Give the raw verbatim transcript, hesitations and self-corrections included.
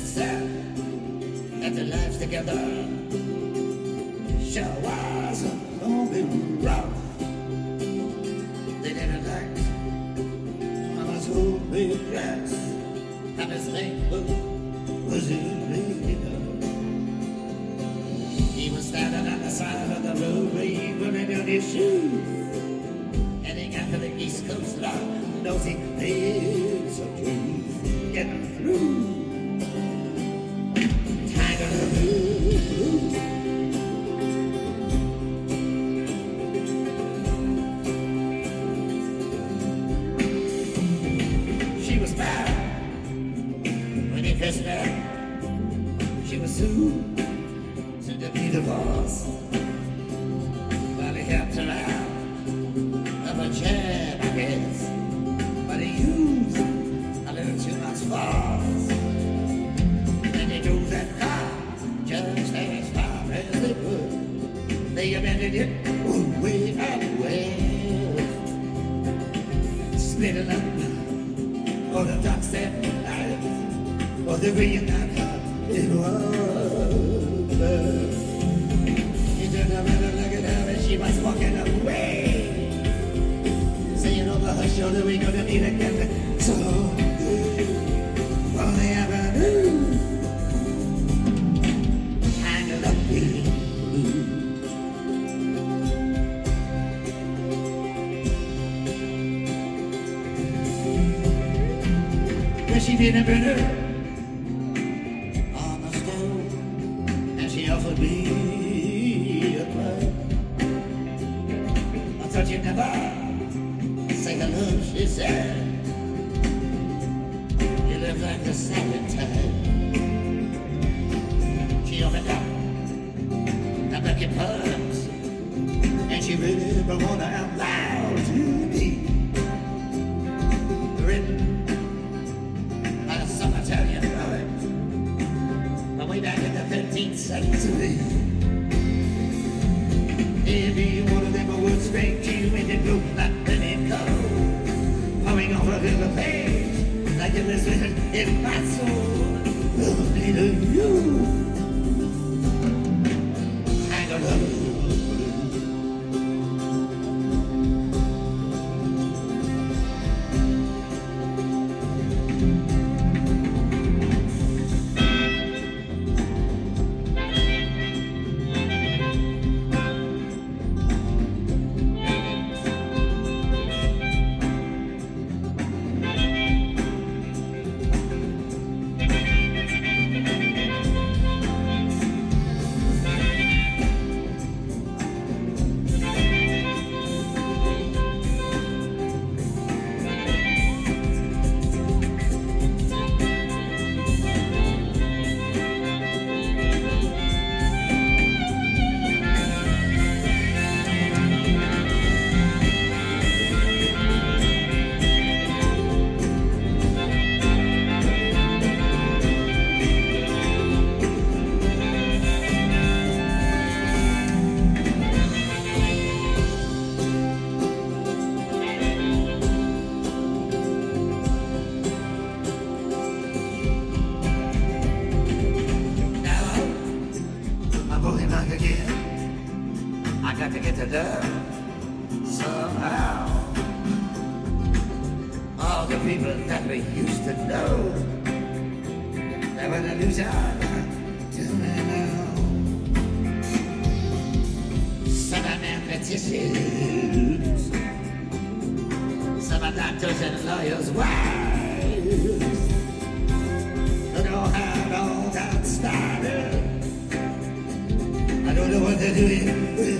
said that their lives together sure was gonna be rough. They didn't like Mama's whole big dress, and his neighbor was illegal. He was standing on the side of the road, putting on his shoes, heading out to the East Coast line. Knows he paid some dues, getting through. Tiger of the blue. She was bad when he kissed her. She was soon to be divorced. Well, he helped her out of a jab, I guess, but he used a little too much force. And they drove that car just as far as they could. They abandoned it way out west, split it up for the dockstep night, for the reunion. It was love. He turned around and looked at her and she was walking away, saying over her shoulder, we're gonna meet again someday on the avenue. Hanging up in blue. Well, she didn't burn her on the stove, and she offered me a pipe. I thought you'd never say hello, she said. You live like the second time. She opened up the bucket purse, and she really brought her out loud to me. Written by some Italian poet from way back in the thirteenth century. Every one of them would straight to you and then go like let it go, pouring over to the page like it was written in my soul. Only to you, I don't know. I got to get to love somehow. All the people that we used to know, they were an illusion to me now. Some are mathematicians, some are doctors and lawyers' wives. Don't know how it all got started. I don't know what they're doing.